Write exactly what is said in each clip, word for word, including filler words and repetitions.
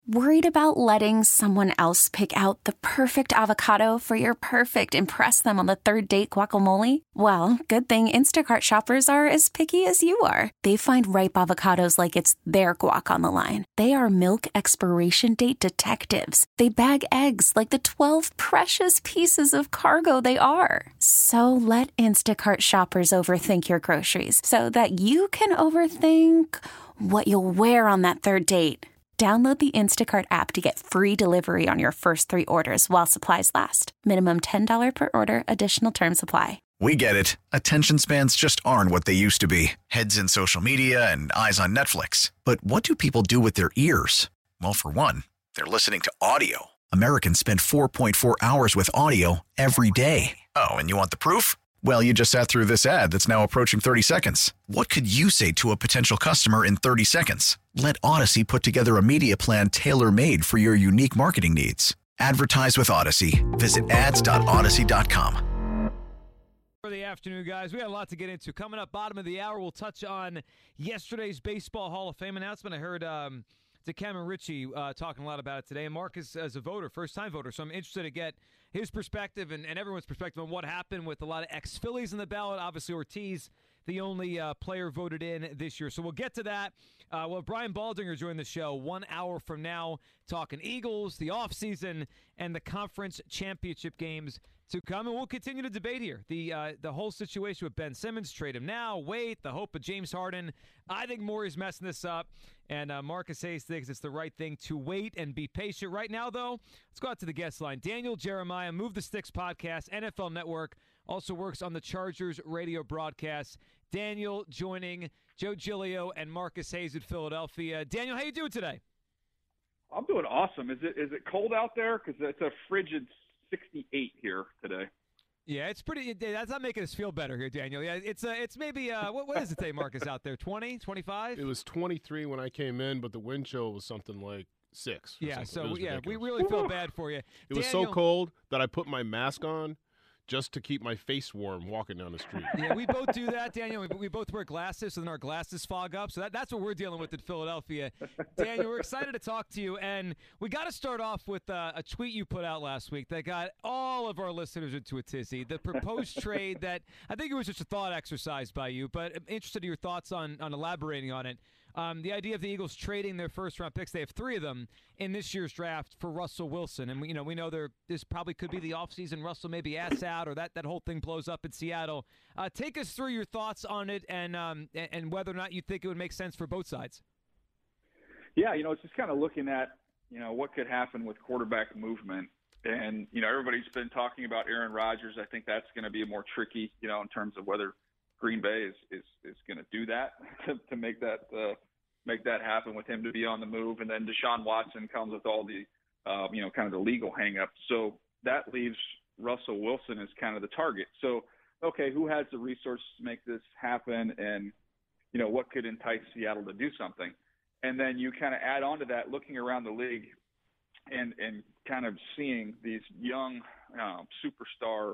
Worried about letting someone else pick out the perfect avocado for your perfect impress them on the third date guacamole? Well, good thing Instacart shoppers are as picky as you are. They find ripe avocados like it's their guac on the line. They are milk expiration date detectives. They bag eggs like the twelve precious pieces of cargo they are. So let Instacart shoppers overthink your groceries so that you can overthink what you'll wear on that third date. Download the Instacart app to get free delivery on your first three orders while supplies last. Minimum ten dollars per order. Additional terms apply. We get it. Attention spans just aren't what they used to be. Heads in social media and eyes on Netflix. But what do people do with their ears? Well, for one, they're listening to audio. Americans spend four point four hours with audio every day. Oh, and you want the proof? Well, you just sat through this ad that's now approaching thirty seconds. What could you say to a potential customer in thirty seconds? Let Odyssey put together a media plan tailor-made for your unique marketing needs. Advertise with Odyssey. Visit ads dot odyssey dot com. For the afternoon, guys, we got a lot to get into. Coming up, bottom of the hour, we'll touch on yesterday's Baseball Hall of Fame announcement. I heard um, Cameron Ritchie uh, talking a lot about it today. And Mark is as a voter, first-time voter, so I'm interested to get his perspective and, and everyone's perspective on what happened with a lot of ex-Phillies in the ballot. Obviously, Ortiz, the only uh, player voted in this year. So we'll get to that. Uh, well, Brian Baldinger joined the show one hour from now, talking Eagles, the offseason, and the conference championship games to come. And we'll continue to debate here. The uh, the whole situation with Ben Simmons, trade him now, wait, the hope of James Harden. I think Morey's messing this up, and uh, Marcus Hayes thinks it's the right thing to wait and be patient. Right now, though, let's go out to the guest line. Daniel Jeremiah, Move the Sticks podcast, N F L Network, also works on the Chargers radio broadcast. Daniel joining Joe Giglio and Marcus Hayes at Philadelphia. Daniel, how you doing today? I'm doing awesome. Is it is it cold out there? Because it's a frigid sixty-eight here today. Yeah, it's pretty. That's not making us feel better here, Daniel. Yeah, it's uh, it's maybe uh, what what is it today, Marcus? Out there, twenty, twenty-five? It was twenty-three when I came in, but the wind chill was something like six. Yeah, so yeah, ridiculous. we really feel bad for you. It Daniel, was so cold that I put my mask on just to keep my face warm walking down the street. Yeah, we both do that, Daniel. We, we both wear glasses, so then our glasses fog up. So that, that's what we're dealing with in Philadelphia. Daniel, we're excited to talk to you. And we got to start off with uh, a tweet you put out last week that got all of our listeners into a tizzy. The proposed trade that I think it was just a thought exercise by you, but I'm interested in your thoughts on, on elaborating on it. Um, the idea of the Eagles trading their first-round picks, they have three of them in this year's draft for Russell Wilson. And, we, you know, we know there this probably could be the offseason. Russell maybe ass out or that, that whole thing blows up in Seattle. Uh, take us through your thoughts on it and, um, and whether or not you think it would make sense for both sides. Yeah, you know, it's just kind of looking at, you know, what could happen with quarterback movement. And, you know, everybody's been talking about Aaron Rodgers. I think that's going to be more tricky, you know, in terms of whether Green Bay is, is, is going to do that to, to make that uh, make that happen with him to be on the move. And then Deshaun Watson comes with all the, uh, you know, kind of the legal hang-up. So that leaves Russell Wilson as kind of the target. So, okay, who has the resources to make this happen? And, you know, what could entice Seattle to do something? And then you kind of add on to that, looking around the league and, and kind of seeing these young uh, superstar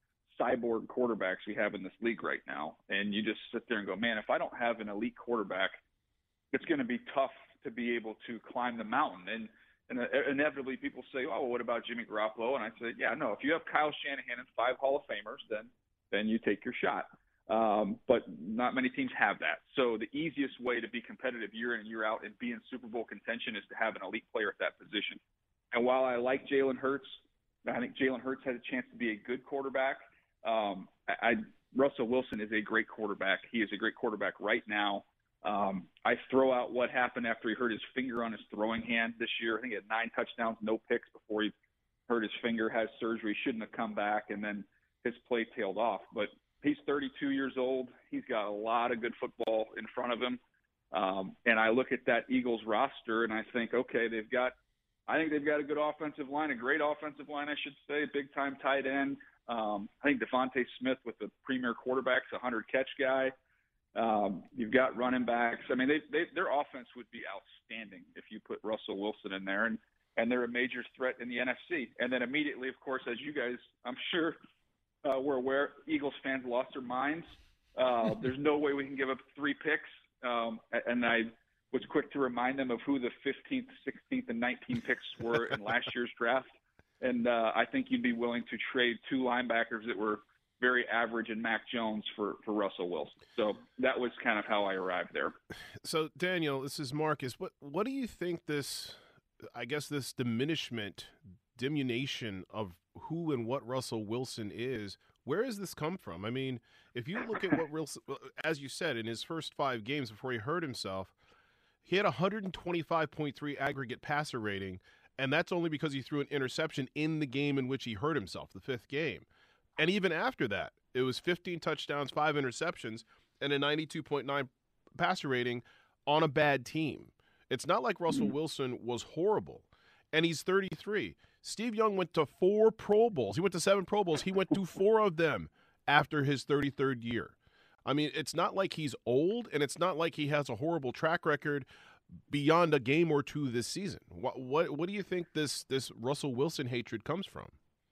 cyborg quarterbacks we have in this league right now. And you just sit there and go, man, if I don't have an elite quarterback, it's going to be tough to be able to climb the mountain. And, and inevitably people say, oh, well, what about Jimmy Garoppolo? And I say, yeah, no, if you have Kyle Shanahan and five Hall of Famers, then, then you take your shot. Um, but not many teams have that. So the easiest way to be competitive year in and year out and be in Super Bowl contention is to have an elite player at that position. And while I like Jalen Hurts, I think Jalen Hurts has a chance to be a good quarterback. Um, I, I, Russell Wilson is a great quarterback. He is a great quarterback right now. Um, I throw out what happened after he hurt his finger on his throwing hand this year. I think he had nine touchdowns, no picks before he hurt his finger, has surgery, shouldn't have come back, and then his play tailed off. But he's thirty-two years old. He's got a lot of good football in front of him. Um, and I look at that Eagles roster and I think, okay, they've got – I think they've got a good offensive line, a great offensive line, I should say, a big-time tight end. Um, I think Devontae Smith with the premier quarterbacks, a hundred-catch guy. Um, you've got running backs. I mean, they, they, their offense would be outstanding if you put Russell Wilson in there, and, and they're a major threat in the N F C. And then immediately, of course, as you guys, I'm sure, uh, were aware, Eagles fans lost their minds. Uh, there's no way we can give up three picks. Um, and I was quick to remind them of who the fifteenth, sixteenth, and nineteenth picks were in last year's draft. And uh, I think you'd be willing to trade two linebackers that were very average in Mac Jones for, for Russell Wilson. So that was kind of how I arrived there. So, Daniel, this is Marcus. What what do you think this, I guess this diminishment, diminution of who and what Russell Wilson is, where does this come from? I mean, if you look at what Wilson, as you said, in his first five games before he hurt himself, he had one twenty-five point three aggregate passer rating, and that's only because he threw an interception in the game in which he hurt himself, the fifth game. And even after that, it was fifteen touchdowns, five interceptions, and a ninety-two point nine passer rating on a bad team. It's not like Russell Wilson was horrible, and he's thirty-three. Steve Young went to four Pro Bowls. He went to seven Pro Bowls. He went to four of them after his thirty-third year. I mean, it's not like he's old, and it's not like he has a horrible track record beyond a game or two this season. What what what do you think this this Russell Wilson hatred comes from?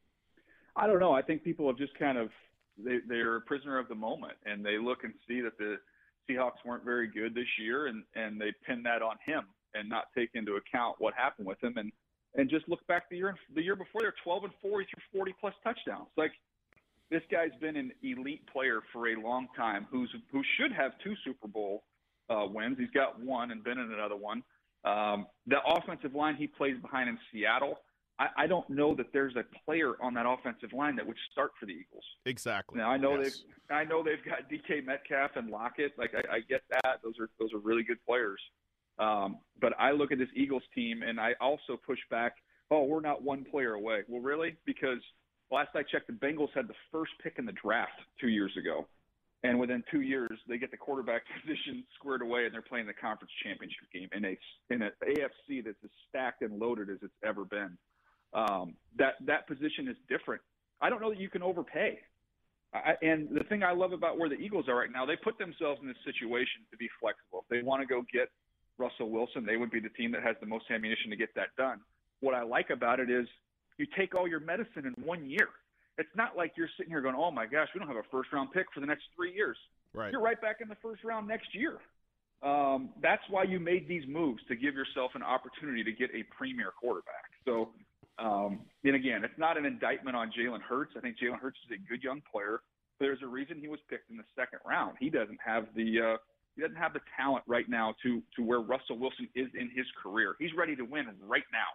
I don't know. I think people have just kind of they, they're a prisoner of the moment, and they look and see that the Seahawks weren't very good this year, and, and they pin that on him and not take into account what happened with him, and, and just look back the year the year before. They're twelve and four, he threw forty plus touchdowns. Like, this guy's been an elite player for a long time, who's who should have two Super Bowl uh, wins. He's got one and been in another one. Um, the offensive line he plays behind in Seattle, I, I don't know that there's a player on that offensive line that would start for the Eagles. Exactly. Now I know yes. they've I know they've got D K Metcalf and Lockett. Like I, I get that; those are those are really good players. Um, but I look at this Eagles team, and I also push back. Oh, we're not one player away. Well, really? Because last I checked, the Bengals had the first pick in the draft two years ago, and within two years they get the quarterback position squared away, and they're playing the conference championship game in a in an A F C that's as stacked and loaded as it's ever been. Um, that that position is different. I don't know that you can overpay. I, and the thing I love about where the Eagles are right now, they put themselves in this situation to be flexible. If they want to go get Russell Wilson, they would be the team that has the most ammunition to get that done. What I like about it is you take all your medicine in one year. It's not like you're sitting here going, oh, my gosh, we don't have a first-round pick for the next three years. Right. You're right back in the first round next year. Um, that's why you made these moves, to give yourself an opportunity to get a premier quarterback. So, um, and again, it's not an indictment on Jalen Hurts. I think Jalen Hurts is a good young player. There's a reason he was picked in the second round. He doesn't have the uh, he doesn't have the talent right now to to where Russell Wilson is in his career. He's ready to win right now.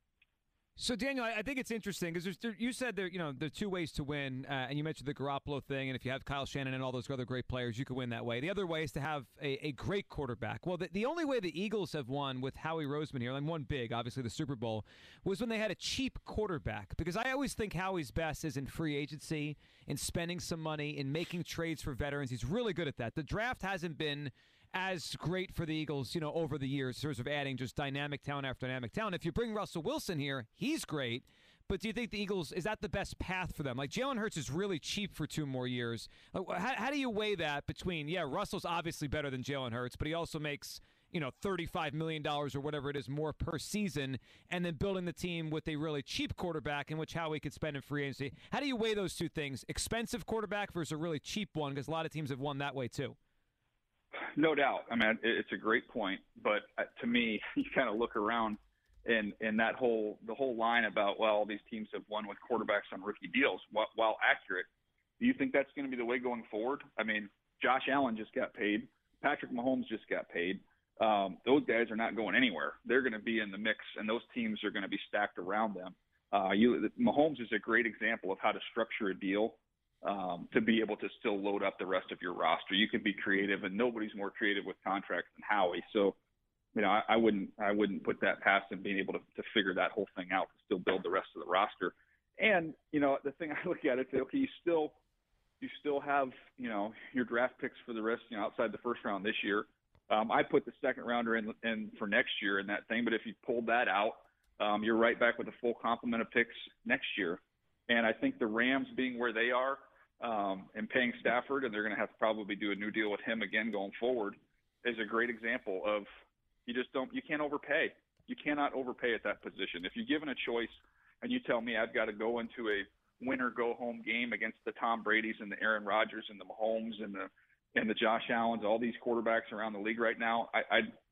So, Daniel, I think it's interesting because there, you said there, you know, there are two ways to win, uh, and you mentioned the Garoppolo thing, and if you have Kyle Shannon and all those other great players, you can win that way. The other way is to have a, a great quarterback. Well, the, the only way the Eagles have won with Howie Roseman here, and won big, obviously the Super Bowl, was when they had a cheap quarterback. Because I always think Howie's best is in free agency, in spending some money, in making trades for veterans. He's really good at that. The draft hasn't been as great for the Eagles, you know, over the years, in terms of adding just dynamic talent after dynamic talent. If you bring Russell Wilson here, he's great. But do you think the Eagles, is that the best path for them? Like, Jalen Hurts is really cheap for two more years. How, how do you weigh that between, yeah, Russell's obviously better than Jalen Hurts, but he also makes, you know, thirty-five million dollars or whatever it is more per season, and then building the team with a really cheap quarterback in which Howie could spend in free agency? How do you weigh those two things? Expensive quarterback versus a really cheap one, because a lot of teams have won that way too. No doubt. I mean, it's a great point, but to me, you kind of look around and, and that whole the whole line about, well, these teams have won with quarterbacks on rookie deals, while accurate, do you think that's going to be the way going forward? I mean, Josh Allen just got paid. Patrick Mahomes just got paid. Um, those guys are not going anywhere. They're going to be in the mix, and those teams are going to be stacked around them. Uh, you, Mahomes is a great example of how to structure a deal Um, to be able to still load up the rest of your roster. You can be creative, and nobody's more creative with contracts than Howie. So, you know, I, I wouldn't I wouldn't put that past him being able to, to figure that whole thing out to still build the rest of the roster. And, you know, the thing I look at is, okay, you still you still have, you know, your draft picks for the rest, you know, outside the first round this year. Um, I put the second rounder in, in for next year in that thing, but if you pulled that out, um, you're right back with a full complement of picks next year. And I think the Rams being where they are, Um, and paying Stafford, and they're going to have to probably do a new deal with him again going forward, is a great example of you just don't – you can't overpay. You cannot overpay at that position. If you're given a choice and you tell me I've got to go into a win-or-go-home game against the Tom Bradys and the Aaron Rodgers and the Mahomes and the and the Josh Allens, all these quarterbacks around the league right now, I, I'd,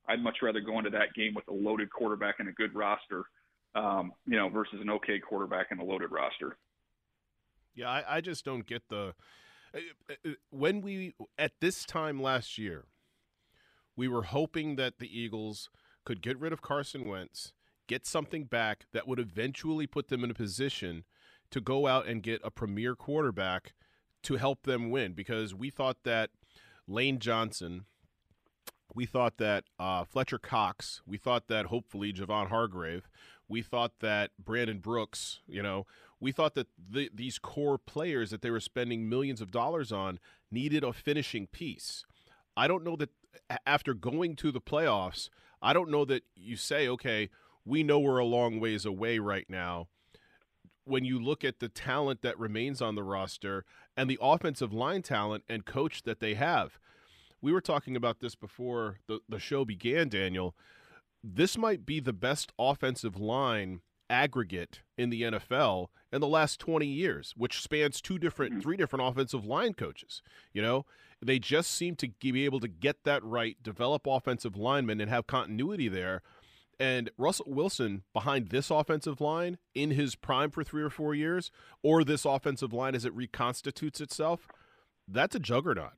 I'd much rather go into that game with a loaded quarterback and a good roster, um, you know, versus an okay quarterback and a loaded roster. Yeah, I, I just don't get the – when we – at this time last year, we were hoping that the Eagles could get rid of Carson Wentz, get something back that would eventually put them in a position to go out and get a premier quarterback to help them win, because we thought that Lane Johnson, we thought that uh, Fletcher Cox, we thought that hopefully Javon Hargrave, we thought that Brandon Brooks, you know, we thought that the, these core players that they were spending millions of dollars on needed a finishing piece. I don't know that after going to the playoffs, I don't know that you say, okay, we know we're a long ways away right now. When you look at the talent that remains on the roster and the offensive line talent and coach that they have, we were talking about this before the, the show began, Daniel. This might be the best offensive line aggregate in the N F L in the last twenty years, which spans two different, three different offensive line coaches. You know, they just seem to be able to get that right, develop offensive linemen, and have continuity there. And Russell Wilson behind this offensive line in his prime for three or four years, or this offensive line as it reconstitutes itself, that's a juggernaut.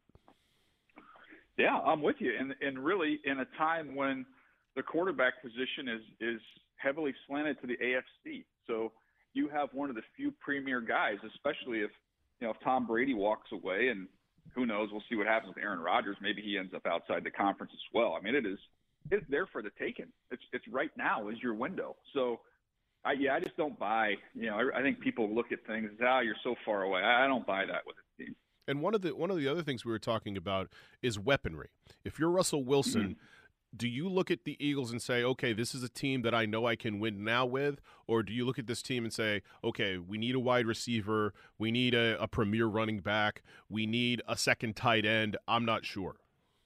Yeah, I'm with you. And and really in a time when the quarterback position is is heavily slanted to the A F C. So you have one of the few premier guys, especially if, you know, if Tom Brady walks away, and who knows, we'll see what happens with Aaron Rodgers. Maybe he ends up outside the conference as well. I mean, it is it's there for the taking. It's it's right now is your window. So I yeah, I just don't buy, you know, I, I think people look at things, ah, you're so far away. I, I don't buy that with a team. And one of the one of the other things we were talking about is weaponry. If you're Russell Wilson, mm-hmm. do you look at the Eagles and say, okay, this is a team that I know I can win now with? Or do you look at this team and say, okay, we need a wide receiver, we need a, a premier running back, we need a second tight end? I'm not sure.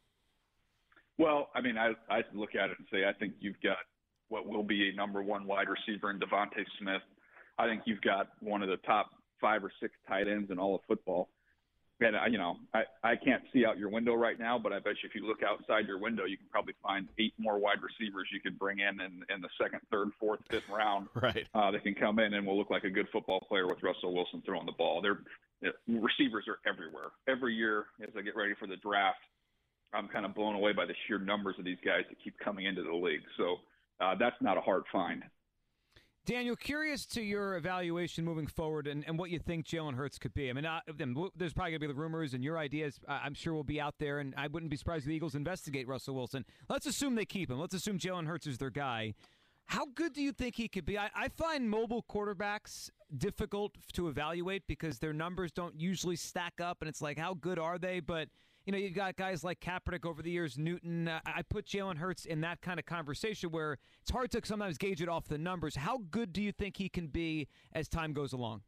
Well, I mean, I, I look at it and say I think you've got what will be a number one wide receiver in Devontae Smith. I think you've got one of the top five or six tight ends in all of football. And, you know, I, I can't see out your window right now, but I bet you if you look outside your window, you can probably find eight more wide receivers you could bring in in, in the second, third, fourth, fifth round. Right. Uh, they can come in and will look like a good football player with Russell Wilson throwing the ball. Their receivers are everywhere. Every year as I get ready for the draft, I'm kind of blown away by the sheer numbers of these guys that keep coming into the league. So uh, that's not a hard find. Daniel, curious to your evaluation moving forward and, and what you think Jalen Hurts could be. I mean, uh, there's probably going to be the rumors, and your ideas, uh, I'm sure, will be out there, and I wouldn't be surprised if the Eagles investigate Russell Wilson. Let's assume they keep him. Let's assume Jalen Hurts is their guy. How good do you think he could be? I, I find mobile quarterbacks difficult to evaluate because their numbers don't usually stack up, and it's like, how good are they? But you know, you've got guys like Kaepernick over the years, Newton. Uh, I put Jalen Hurts in that kind of conversation where it's hard to sometimes gauge it off the numbers. How good do you think he can be as time goes along?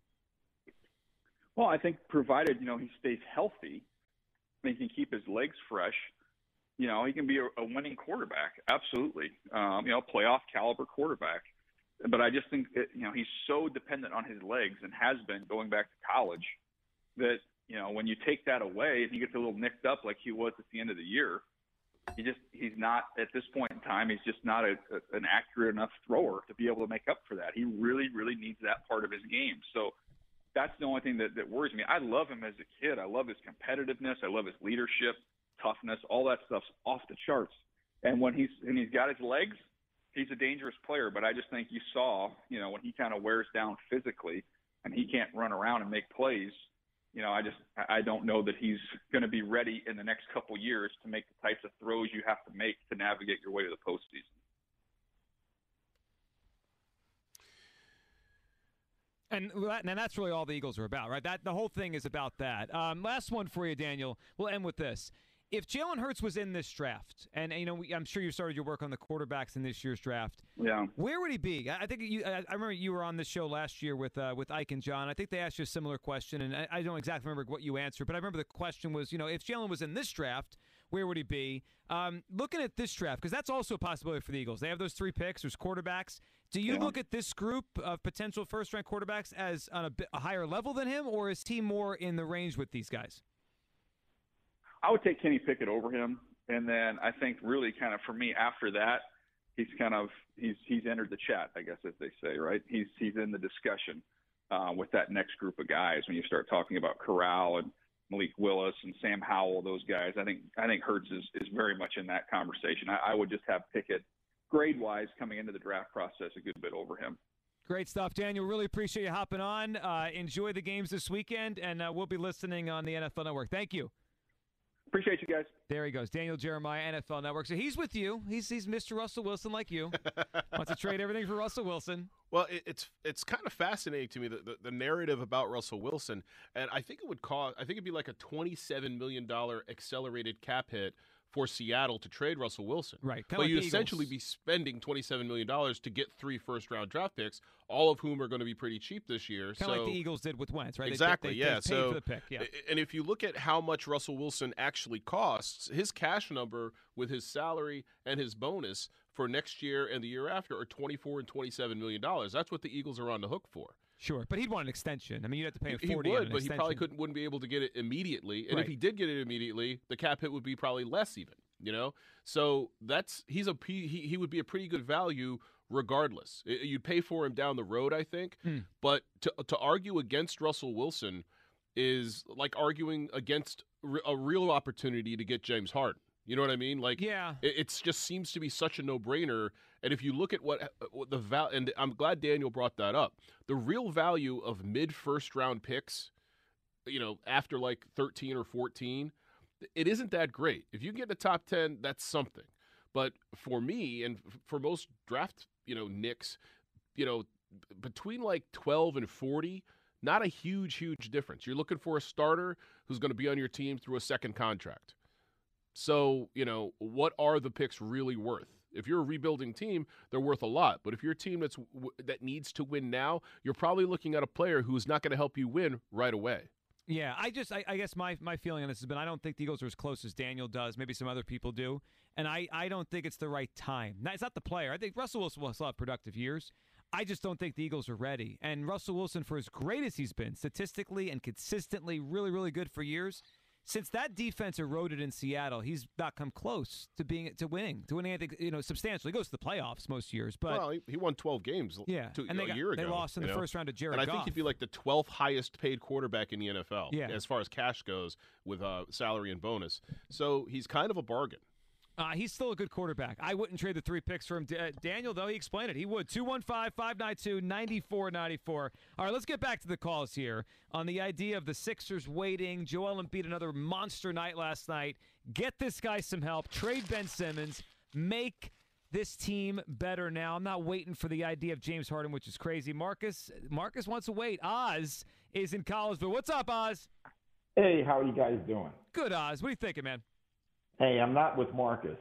Well, I think provided, you know, he stays healthy and he can keep his legs fresh, you know, he can be a, a winning quarterback. Absolutely. Um, you know, playoff caliber quarterback. But I just think that, you know, he's so dependent on his legs and has been going back to college that, you know, when you take that away and he gets a little nicked up like he was at the end of the year, he just he's not at this point in time. He's just not a, a, an accurate enough thrower to be able to make up for that. He really, really needs that part of his game. So that's the only thing that, that worries me. I love him as a kid. I love his competitiveness. I love his leadership, toughness. All that stuff's off the charts. And when he's and he's got his legs, he's a dangerous player. But I just think you saw, you know, when he kind of wears down physically and he can't run around and make plays. You know, I just I don't know that he's going to be ready in the next couple years to make the types of throws you have to make to navigate your way to the postseason. And, and that's really all the Eagles are about, right? That the whole thing is about that. Um, last one for you, Daniel. We'll end with this. If Jalen Hurts was in this draft, and, and you know, we, I'm sure you started your work on the quarterbacks in this year's draft. Yeah. Where would he be? I think you. I remember you were on this show last year with uh, with Ike and John. I think they asked you a similar question, and I, I don't exactly remember what you answered, but I remember the question was, you know, if Jalen was in this draft, where would he be? Um, looking at this draft, because that's also a possibility for the Eagles. They have those three picks. There's quarterbacks. Do you yeah. look at this group of potential first-round quarterbacks as on a, bit, a higher level than him, or is he more in the range with these guys? I would take Kenny Pickett over him, And then I think really kind of for me after that, he's kind of he's he's entered the chat, I guess, as they say, right? He's he's in the discussion uh, with that next group of guys when you start talking about Corral and Malik Willis and Sam Howell, those guys. I think I think Hurts is, is very much in that conversation. I, I would just have Pickett grade-wise coming into the draft process a good bit over him. Great stuff, Daniel. Really appreciate you hopping on. Uh, enjoy the games this weekend, and uh, we'll be listening on the N F L Network. Thank you. Appreciate you guys. There he goes, Daniel Jeremiah, N F L Network. So he's with you. He's he's Mister Russell Wilson like you. Wants to trade everything for Russell Wilson. Well, it, it's it's kind of fascinating to me the, the the narrative about Russell Wilson, and I think it would cost. I think it'd be like a twenty-seven million dollars accelerated cap hit for Seattle to trade Russell Wilson. Right. But like you'd essentially be spending twenty-seven million dollars to get three first-round draft picks, all of whom are going to be pretty cheap this year. Kind of so, like the Eagles did with Wentz, right? Exactly, they, they, yeah. They paid so, for the pick, yeah. And if you look at how much Russell Wilson actually costs, his cash number with his salary and his bonus for next year and the year after are twenty-four and twenty-seven million dollars. That's what the Eagles are on the hook for. Sure, but he'd want an extension. I mean, you'd have to pay him he forty. He would, on an but extension. he probably couldn't, wouldn't be able to get it immediately. And right. if he did get it immediately, the cap hit would be probably less even. You know, so that's he's a he he would be a pretty good value regardless. You'd pay for him down the road, I think. Hmm. But to to argue against Russell Wilson is like arguing against a real opportunity to get James Harden. You know what I mean? Like, yeah, it it's just seems to be such a no-brainer. And if you look at what, what the val, and I'm glad Daniel brought that up, the real value of mid-first round picks, you know, after like thirteen or fourteen, it isn't that great. If you get in the top ten, that's something. But for me and for most draft, you know, nicks, you know, between like twelve and forty, not a huge, huge difference. You're looking for a starter who's going to be on your team through a second contract. So, you know, what are the picks really worth? If you're a rebuilding team, they're worth a lot. But if you're a team that's that needs to win now, you're probably looking at a player who's not going to help you win right away. Yeah, I just, I, I guess my, my feeling on this has been I don't think the Eagles are as close as Daniel does. Maybe some other people do. And I, I don't think it's the right time. Now, it's not the player. I think Russell Wilson will still have productive years. I just don't think the Eagles are ready. And Russell Wilson, for as great as he's been, statistically and consistently really, really good for years, since that defense eroded in Seattle, he's not come close to being to winning, to winning anything, you know, substantially. He goes to the playoffs most years, but well, he, he won twelve games. Yeah, to, and they a got, year ago. They lost in the know? first round to Jared And I Goff. think he'd be like the twelfth highest paid quarterback in the N F L, yeah. as far as cash goes with uh, salary and bonus. So he's kind of a bargain. Uh, he's still a good quarterback. I wouldn't trade the three picks for him. D- uh, Daniel, though, he explained it. He would. two one five, five nine two, nine four nine four. All right, let's get back to the calls here on the idea of the Sixers waiting. Joel Embiid, another monster night last night. Get this guy some help. Trade Ben Simmons. Make this team better now. I'm not waiting for the idea of James Harden, which is crazy. Marcus, Marcus wants to wait. Oz is in Collegeville. What's up, Oz? Hey, how are you guys doing? Good, Oz. What are you thinking, man? Hey, I'm not with Marcus.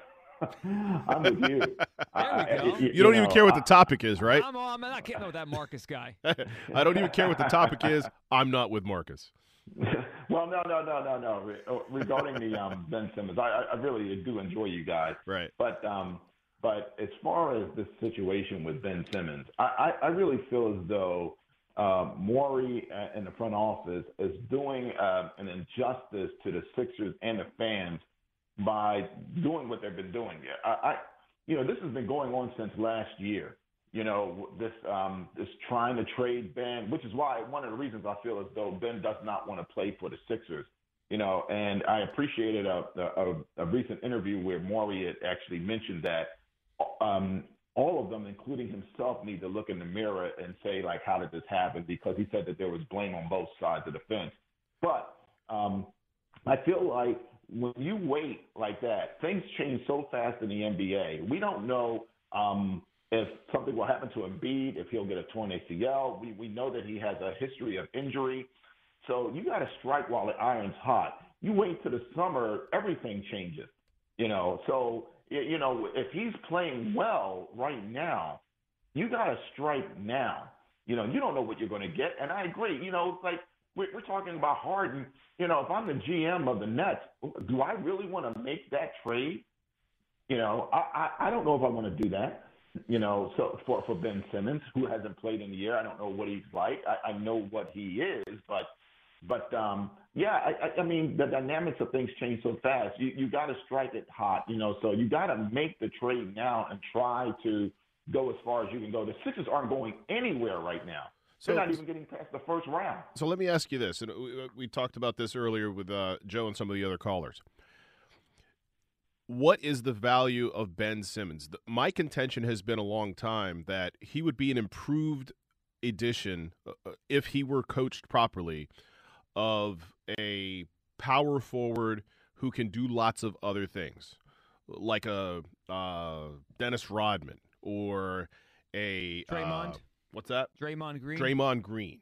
I'm with you. There we go. I, you, you don't know, even care what the topic is, right? I'm, I'm not kidding with that Marcus guy. I don't even care what the topic is. I'm not with Marcus. Well, no, no, no, no, no. Regarding the um, Ben Simmons, I, I really do enjoy you guys. Right. But um, but as far as the situation with Ben Simmons, I, I, I really feel as though uh, Morey in the front office is doing uh, an injustice to the Sixers and the fans by doing what they've been doing. I, I, you know, this has been going on since last year. You know, this um, this trying to trade Ben, which is why one of the reasons I feel as though Ben does not want to play for the Sixers. You know, and I appreciated a, a, a recent interview where Morey had actually mentioned that um, all of them, including himself, need to look in the mirror and say, like, how did this happen? Because he said that there was blame on both sides of the fence. But um, I feel like when you wait like that, things change so fast in the N B A. We don't know um, if something will happen to Embiid, if he'll get a torn A C L. We we know that he has a history of injury. So you got to strike while the iron's hot. You wait till the summer, everything changes. You know, so, you know, if he's playing well right now, you got to strike now. You know, you don't know what you're going to get. And I agree, you know, like, We're, we're talking about Harden. You know, if I'm the G M of the Nets, do I really want to make that trade? You know, I, I, I don't know if I want to do that. You know, so for, for Ben Simmons, who hasn't played in the year, I don't know what he's like. I, I know what he is, but But um, yeah, I, I, I mean, the dynamics of things change so fast. You you got to strike it hot, you know. So you got to make the trade now and try to go as far as you can go. The Sixers aren't going anywhere right now. So, They're not even getting past the first round. So let me ask you this, and we, we talked about this earlier with uh, Joe and some of the other callers. What is the value of Ben Simmons? The, my contention has been a long time that he would be an improved edition uh, if he were coached properly of a power forward who can do lots of other things, like a uh, Dennis Rodman or a Draymond. Uh, what's that? Draymond Green. Draymond Green.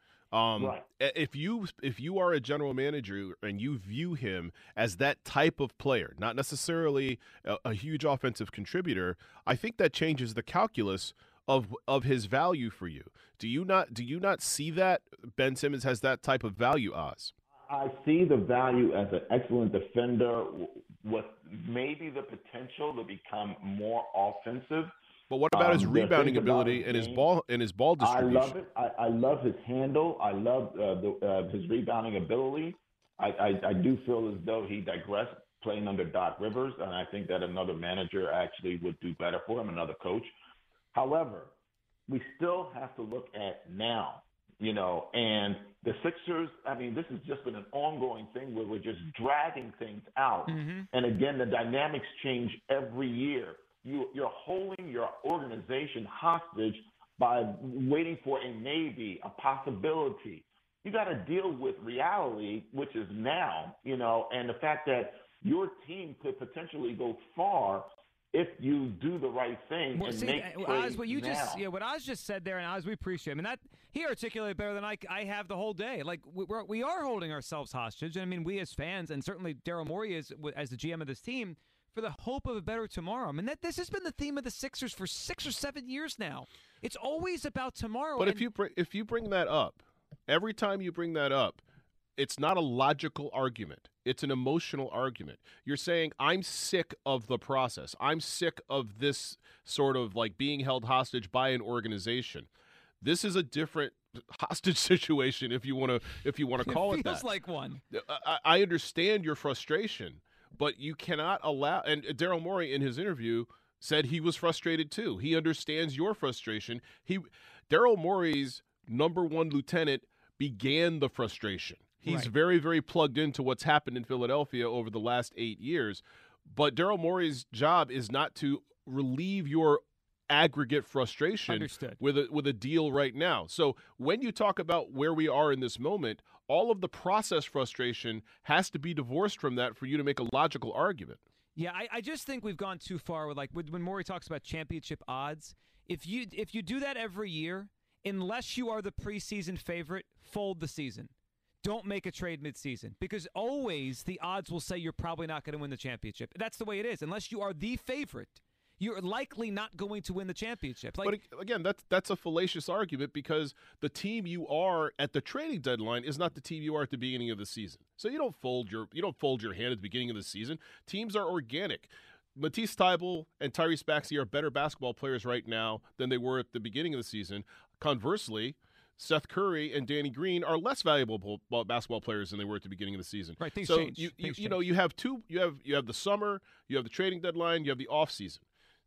Um, Right. If you if you are a general manager and you view him as that type of player, not necessarily a, a huge offensive contributor, I think that changes the calculus of of his value for you. Do you not do you not see that Ben Simmons has that type of value, Oz? I see the value as an excellent defender with maybe the potential to become more offensive. But what about Um, his the rebounding thing about ability his and his game- ball and his ball I distribution? love it. I, I love his handle. I love uh, the, uh, his rebounding ability. I, I, I do feel as though he digressed playing under Doc Rivers, and I think that another manager actually would do better for him, another coach. However, we still have to look at now, you know, and the Sixers, I mean, this has just been an ongoing thing where we're just dragging things out. Mm-hmm. And again, the dynamics change every year. You, you're holding your organization hostage by waiting for a maybe, a possibility. You got to deal with reality, which is now, you know, and the fact that your team could potentially go far if you do the right thing Well, and see, make uh, trades Oz, what you now. just yeah, what Oz just said there, and Oz, we appreciate. I mean, that he articulated better than I, I have the whole day. Like we- we're, we are holding ourselves hostage, and I mean, we as fans, and certainly Daryl Morey is as the G M of this team, for the hope of a better tomorrow. I mean, that this has been the theme of the Sixers for six or seven years now. It's always about tomorrow. But and if you br- if you bring that up, every time you bring that up, it's not a logical argument. It's an emotional argument. You're saying, I'm sick of the process. I'm sick of this sort of like being held hostage by an organization. This is a different hostage situation, if you want to if you want to call it it feels that. like one. I, I understand your frustration, but you cannot allow. And Daryl Morey, in his interview, said he was frustrated too. He understands your frustration. He, Daryl Morey's number one lieutenant, began the frustration. He's Right. very, very plugged into what's happened in Philadelphia over the last eight years. But Daryl Morey's job is not to relieve your aggregate frustration Understood. with a with a deal right now. So when you talk about where we are in this moment, all of the process frustration has to be divorced from that for you to make a logical argument. Yeah, I, I just think we've gone too far with like when when Morey talks about championship odds. If you if you do that every year, unless you are the preseason favorite, fold the season. Don't make a trade midseason because always the odds will say you're probably not going to win the championship. That's the way it is. Unless you are the favorite, you're likely not going to win the championship. Like, But ag- again, that's that's a fallacious argument because the team you are at the trading deadline is not the team you are at the beginning of the season. So you don't fold your you don't fold your hand at the beginning of the season. Teams are organic. Matisse Thybulle and Tyrese Maxey are better basketball players right now than they were at the beginning of the season. Conversely, Seth Curry and Danny Green are less valuable ball, basketball players than they were at the beginning of the season. Right, things so change. you you, Things you know change. you have two you have you have the summer, you have the trading deadline, you have the off season.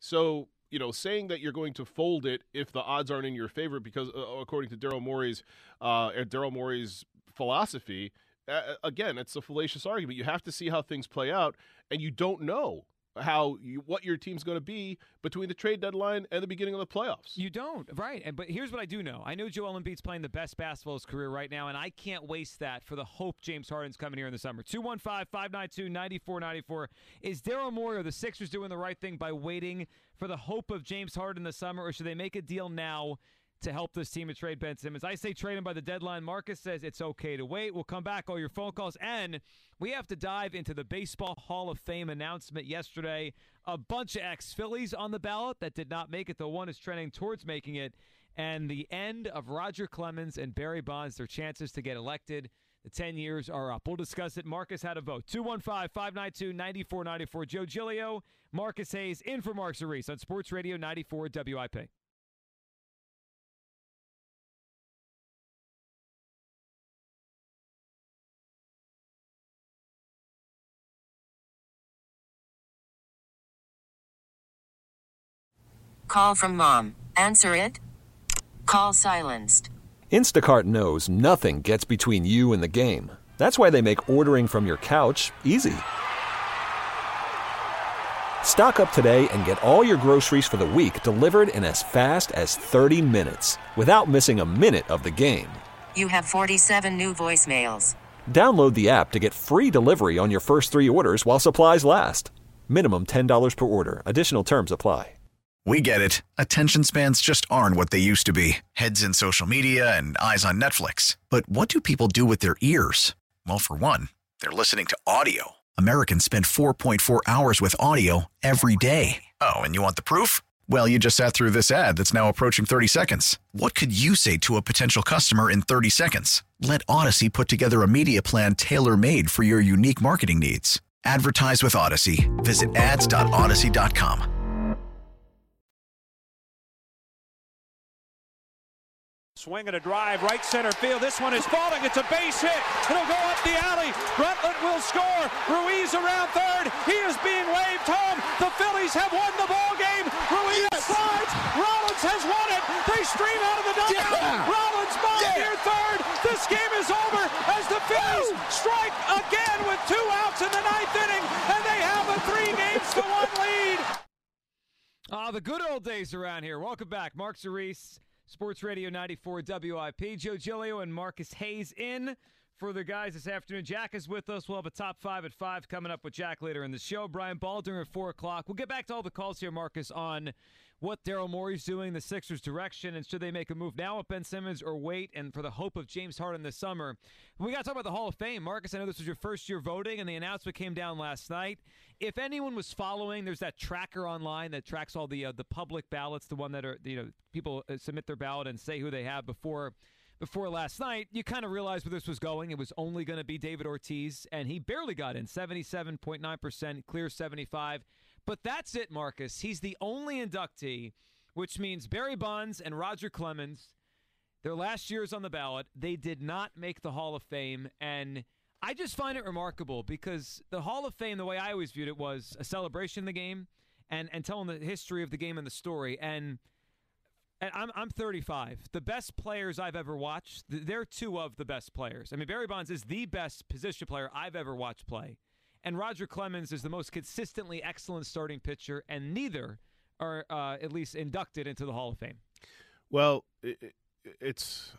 So you know saying that you're going to fold it if the odds aren't in your favor because uh, according to Daryl Morey's uh, Daryl Morey's philosophy, uh, again it's a fallacious argument. You have to see how things play out, and you don't know how you, what your team's going to be between the trade deadline and the beginning of the playoffs. You don't, right? And but here's what I do know: I know Joel Embiid's playing the best basketball of his career right now, and I can't waste that for the hope James Harden's coming here in the summer. two one five, five nine two, nine four nine four. Is Daryl Morey or the Sixers doing the right thing by waiting for the hope of James Harden in the summer, or should they make a deal now to help this team and trade Ben Simmons? I say trade him by the deadline. Marcus says it's okay to wait. We'll come back, all your phone calls, and we have to dive into the Baseball Hall of Fame announcement yesterday. A bunch of ex-Phillies on the ballot that did not make it. The one is trending towards making it. And the end of Roger Clemens and Barry Bonds, their chances to get elected. The ten years are up. We'll discuss it. Marcus had a vote. two one five, five nine two, nine four nine four. Joe Giglio, Marcus Hayes, in for Mark Cerise on Sports Radio ninety-four W I P. Call from mom. Answer it. Call silenced. Instacart knows nothing gets between you and the game. That's why they make ordering from your couch easy. Stock up today and get all your groceries for the week delivered in as fast as thirty minutes without missing a minute of the game. You have forty-seven new voicemails. Download the app to get free delivery on your first three orders while supplies last. Minimum ten dollars per order. Additional terms apply. We get it. Attention spans just aren't what they used to be. Heads in social media and eyes on Netflix. But what do people do with their ears? Well, for one, they're listening to audio. Americans spend four point four hours with audio every day. Oh, and you want the proof? Well, you just sat through this ad that's now approaching thirty seconds. What could you say to a potential customer in thirty seconds? Let Odyssey put together a media plan tailor-made for your unique marketing needs. Advertise with Odyssey. Visit ads dot odyssey dot com. Swing and a drive, right center field. This one is falling. It's a base hit. It'll go up the alley. Rutland will score. Ruiz around third. He is being waved home. The Phillies have won the ball game. Ruiz yes. slides. Rollins has won it. They stream out of the dugout. Yeah. Rollins ball yeah. near third. This game is over as the Phillies Woo. strike again with two outs in the ninth inning, and they have a three games to one lead. Ah, uh, the good old days around here. Welcome back, Mark Cerise. Sports Radio ninety-four W I P. Joe Giglio and Marcus Hayes in for the guys this afternoon. Jack is with us. We'll have a top five at five coming up with Jack later in the show. Brian Baldwin at four o'clock. We'll get back to all the calls here, Marcus, on what Daryl Morey's doing, the Sixers' direction, and should they make a move now with Ben Simmons or wait, and for the hope of James Harden this summer. We got to talk about the Hall of Fame. Marcus, I know this was your first year voting, and the announcement came down last night. If anyone was following, there's that tracker online that tracks all the uh, the public ballots, the one that are, you know, people uh, submit their ballot and say who they have before before last night. You kind of realized where this was going. It was only going to be David Ortiz, and he barely got in, seventy-seven point nine percent, clear seventy-five. But that's it, Marcus. He's the only inductee, which means Barry Bonds and Roger Clemens, their last years on the ballot, they did not make the Hall of Fame, and I just find it remarkable because the Hall of Fame, the way I always viewed it, was a celebration of the game and, and telling the history of the game and the story. And, and I'm I'm thirty-five. The best players I've ever watched, they're two of the best players. I mean, Barry Bonds is the best position player I've ever watched play. And Roger Clemens is the most consistently excellent starting pitcher, and neither are uh, at least inducted into the Hall of Fame. Well, it, it's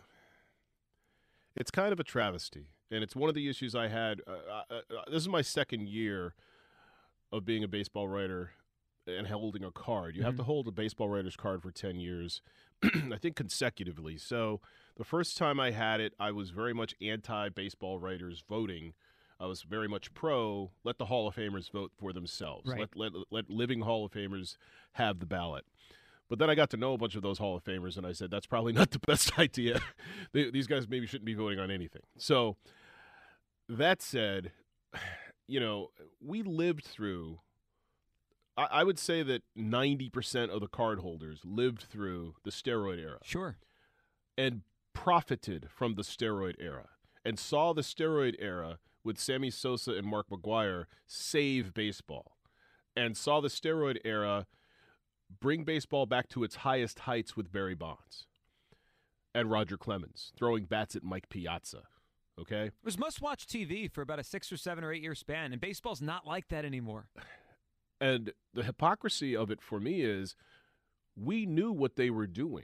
it's kind of a travesty. And it's one of the issues I had. Uh, uh, this is my second year of being a baseball writer and holding a card. You mm-hmm. have to hold a baseball writer's card for ten years, I think consecutively. So the first time I had it, I was very much anti-baseball writers voting. I was very much pro, let the Hall of Famers vote for themselves. Right. Let, let, let living Hall of Famers have the ballot. But then I got to know a bunch of those Hall of Famers, and I said, that's probably not the best idea. they, these guys maybe shouldn't be voting on anything. So that said, you know, we lived through, I, I would say that ninety percent of the card holders lived through the steroid era. Sure. And profited from the steroid era and saw the steroid era with Sammy Sosa and Mark McGwire save baseball, and saw the steroid era bring baseball back to its highest heights with Barry Bonds and Roger Clemens throwing bats at Mike Piazza. Okay? It was must-watch T V for about a six or seven or eight year span, and baseball's not like that anymore. And the hypocrisy of it for me is we knew what they were doing.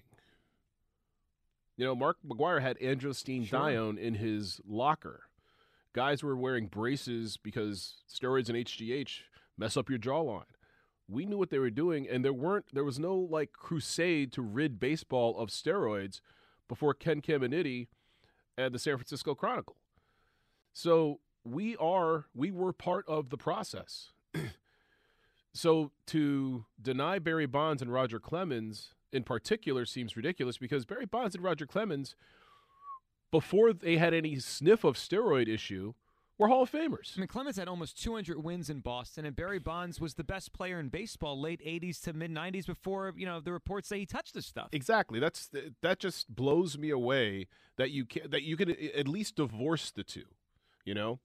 You know, Mark McGwire had androstenedione sure. in his locker. Guys were wearing braces because steroids and H G H mess up your jawline. We knew what they were doing, and there weren't there was no like crusade to rid baseball of steroids before Ken Caminiti and the San Francisco Chronicle. So we are we were part of the process. So to deny Barry Bonds and Roger Clemens in particular seems ridiculous, because Barry Bonds and Roger Clemens, before they had any sniff of steroid issue, were Hall of Famers. I mean, Clemens had almost two hundred wins in Boston, and Barry Bonds was the best player in baseball late eighties to mid nineties before, you know, the reports say he touched this stuff. Exactly. That's that just blows me away that you can that you can at least divorce the two, you know?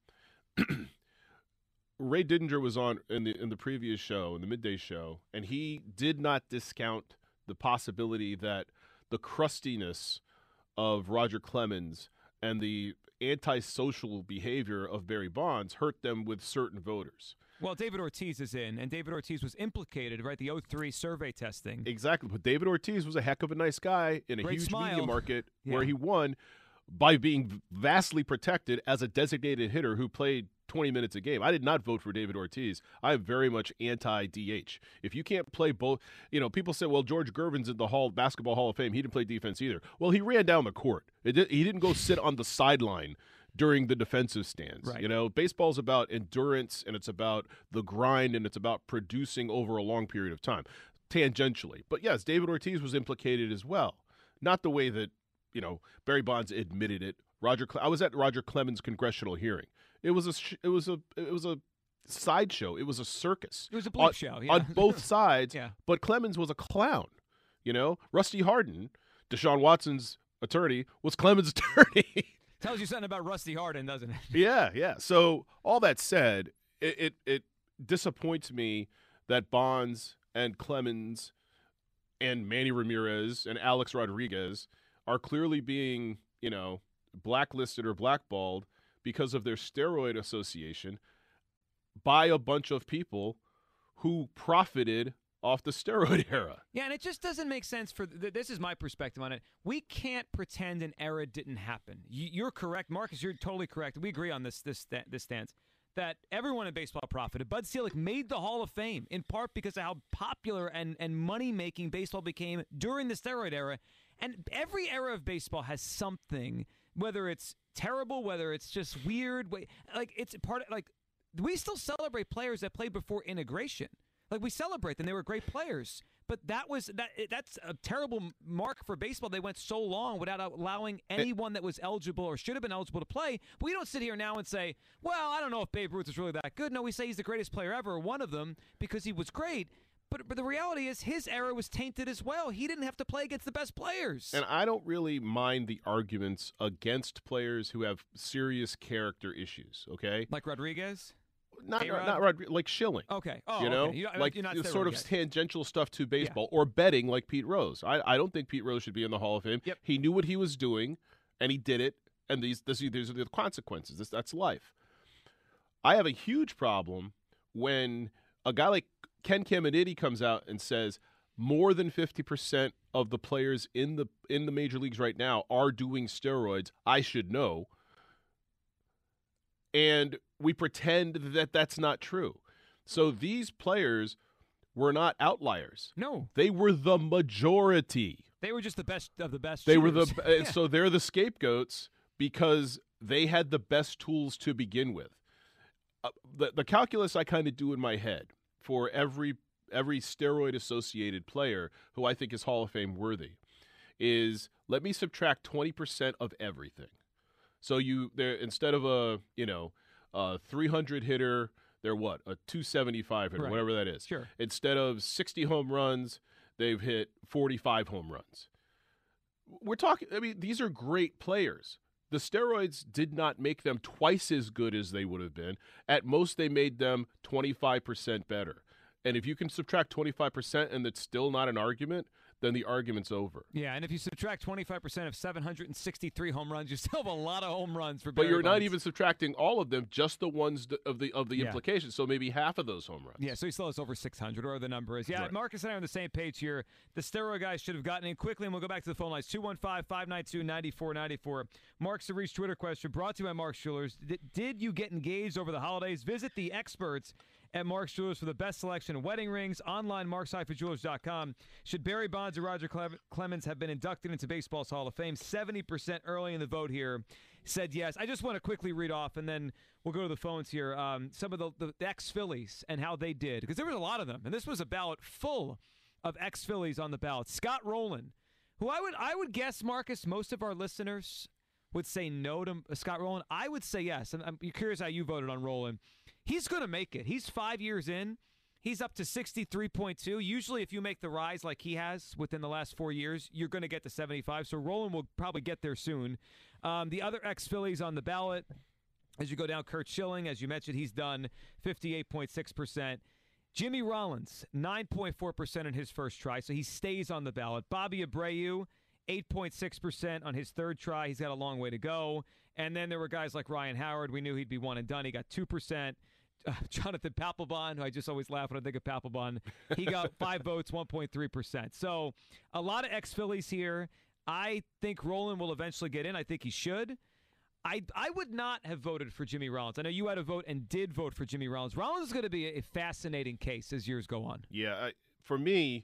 Ray Didinger was on in the in the previous show, in the midday show, and he did not discount the possibility that the crustiness of Roger Clemens and the antisocial behavior of Barry Bonds hurt them with certain voters. Well, David Ortiz is in, and David Ortiz was implicated, right? The oh three survey testing. Exactly. But David Ortiz was a heck of a nice guy in a Great huge smile. media market Yeah. where he won by being vastly protected as a designated hitter who played twenty minutes a game. I did not vote for David Ortiz. I am very much anti-D H. If you can't play both, you know, people say, well, George Gervin's in the Hall Basketball Hall of Fame. He didn't play defense either. Well, he ran down the court. It did, he didn't go sit on the sideline during the defensive stands. Right. You know, baseball's about endurance, and it's about the grind, and it's about producing over a long period of time, tangentially. But yes, David Ortiz was implicated as well. Not the way that, you know, Barry Bonds admitted it. Roger, Cle- I was at Roger Clemens' congressional hearing. It was a, sh- it was a, it was a sideshow. It was a circus. It was a bleep on, show, yeah. on both sides. Yeah. But Clemens was a clown. You know, Rusty Hardin, Deshaun Watson's attorney, was Clemens' attorney. Tells you something about Rusty Hardin, doesn't it? Yeah, yeah. So all that said, it, it it disappoints me that Bonds and Clemens and Manny Ramirez and Alex Rodriguez are clearly being, you know, blacklisted or blackballed because of their steroid association by a bunch of people who profited off the steroid era. Yeah, and it just doesn't make sense for th- this is my perspective on it. We can't pretend an era didn't happen. You, you're correct, Marcus. You're totally correct. We agree on this this this stance that everyone in baseball profited. Bud Selig made the Hall of Fame in part because of how popular and and money making baseball became during the steroid era. And every era of baseball has something, whether it's terrible, whether it's just weird, like it's part of like we still celebrate players that played before integration. Like, we celebrate them. They were great players. But that was that. That's a terrible mark for baseball. They went so long without allowing anyone that was eligible or should have been eligible to play. But we don't sit here now and say, well, I don't know if Babe Ruth is really that good. No, we say he's the greatest player ever, one of them, because he was great. But, but the reality is his era was tainted as well. He didn't have to play against the best players. And I don't really mind the arguments against players who have serious character issues, okay? Like Rodriguez? Not, A-Rod? not, not like Schilling. Okay. Oh, you know, okay. You're not, like you're not sort of yet. tangential stuff to baseball, yeah. Or betting like Pete Rose. I, I don't think Pete Rose should be in the Hall of Fame. Yep. He knew what he was doing, and he did it. And these, this, these are the consequences. This, that's life. I have a huge problem when a guy like Ken Caminiti comes out and says more than fifty percent of the players in the in the major leagues right now are doing steroids. I should know. And we pretend that that's not true. So these players were not outliers. No. They were the majority. They were just the best of the best. They shooters. were the yeah. So they're the scapegoats because they had the best tools to begin with. Uh, the, the calculus I kind of do in my head for every every steroid associated player who I think is Hall of Fame worthy is let me subtract twenty percent of everything. So you there instead of a, you know, a three hundred hitter, they're what? A two seventy-five hitter, right. Whatever that is. Sure. Instead of sixty home runs, they've hit forty-five home runs. We're talking I mean, these are great players. The steroids did not make them twice as good as they would have been. At most, they made them twenty-five percent better. And if you can subtract twenty-five percent and it's still not an argument, then the argument's over. Yeah, and if you subtract twenty-five percent of seven hundred sixty-three home runs, you still have a lot of home runs for But Barry you're Bonds. not even subtracting all of them, just the ones th- of the of the Yeah. implications. So maybe half of those home runs. Yeah, so he still has over six hundred, or the number is. Yeah, Right. Marcus and I are on the same page here. The steroid guys should have gotten in quickly, and we'll go back to the phone lines. two one five, five nine two, nine four nine four. Mark Cerise Twitter question brought to you by Mark's Jewelers. D- did you get engaged over the holidays? Visit the experts at Mark's Jewelers for the best selection of wedding rings. Online, marks jewelers dot com. Should Barry Bonds or Roger Cle- Clemens have been inducted into baseball's Hall of Fame? seventy percent early in the vote here said yes. I just want to quickly read off, and then we'll go to the phones here. Um, some of the, the, the ex-Phillies and how they did, because there was a lot of them, and this was a ballot full of ex-Phillies on the ballot. Scott Rowland, who I would I would guess, Marcus, most of our listeners would say no to Scott Rowland. I would say yes. And I'm curious how you voted on Rowland. He's going to make it. He's five years in. He's up to sixty-three point two. Usually if you make the rise like he has within the last four years, you're going to get to seventy-five. So Rowland will probably get there soon. Um, the other ex-Phillies on the ballot, as you go down, Curt Schilling, as you mentioned, he's done fifty-eight point six percent. Jimmy Rollins, nine point four percent in his first try, so he stays on the ballot. Bobby Abreu, eight point six percent on his third try. He's got a long way to go. And then there were guys like Ryan Howard. We knew he'd be one and done. He got two percent. Uh, Jonathan Papelbon, who I just always laugh when I think of Papelbon, he got five votes, one point three percent. So a lot of ex-Phillies here. I think Roland will eventually get in. I think he should. I I would not have voted for Jimmy Rollins. I know you had a vote and did vote for Jimmy Rollins. Rollins is going to be a fascinating case as years go on. Yeah, I, for me,